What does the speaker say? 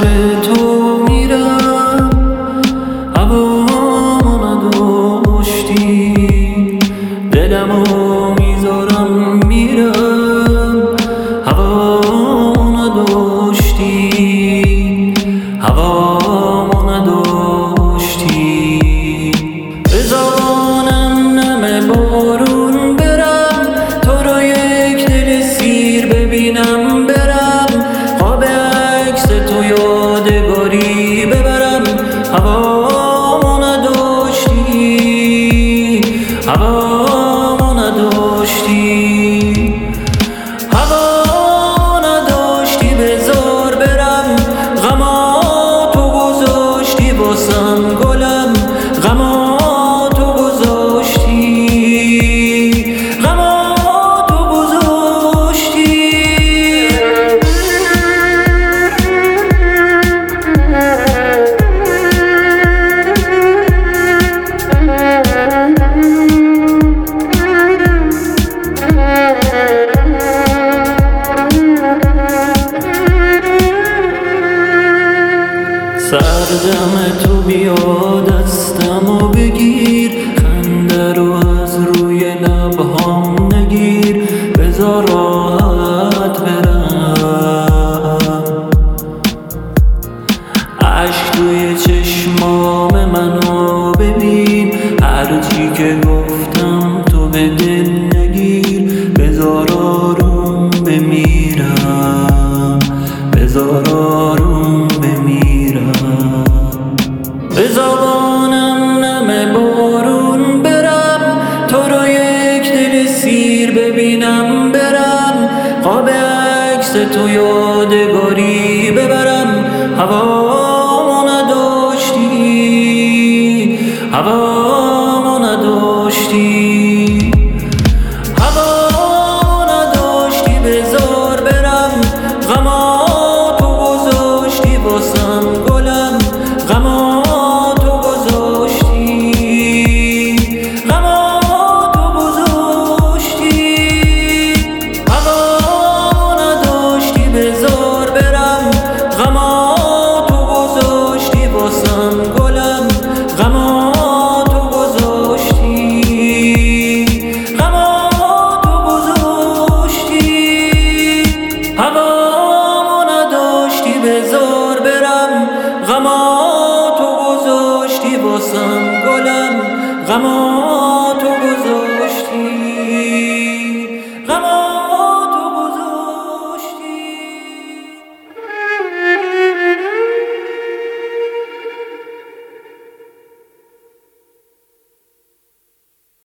تو میرم، هوامو نداشتی، دلمو میذارم میرم، هوامو نداشتی، هوامو نداشتی. بزانم نم بارون برم، تو رو یک دل سیر ببینم برم، خواب عکس تو یادگاری ببرم، هوامو نداشتی، هوامو نداشتی، هوا نداشتی. بذار برم، غما تو گذاشتی واسم گلم، غما تو گذاشتی، غما تو گذاشتی. سردم تو بیا دستمو بگیر، خنده رو از روی لبهام نگیر، بذار راحت برم. عشق توی چشمام منو ببین، هرچی که گفتم تو به دل نگیر، بذار آروم بمیرم، بذار آروم بمیرم. به زبانم نم بارون برم، تو رو یک دل سیر ببینم برم، خواب عکس تو یادگاری ببرم، هوامو نداشتی، هوامو نداشتی، هوامو نداشتی. بذار برم، غما تو گذاشتی واسم گلم، غما تو گذاشتی، غما تو گذاشتی، هوامو نداشتی. بذار برم، غما تو گذاشتی واسم گلم، غما تو گذاشتی، غما تو گذاشتی، هوامو نداشتی. بذار برم، غما تو گذاشتی واسم گلم، غما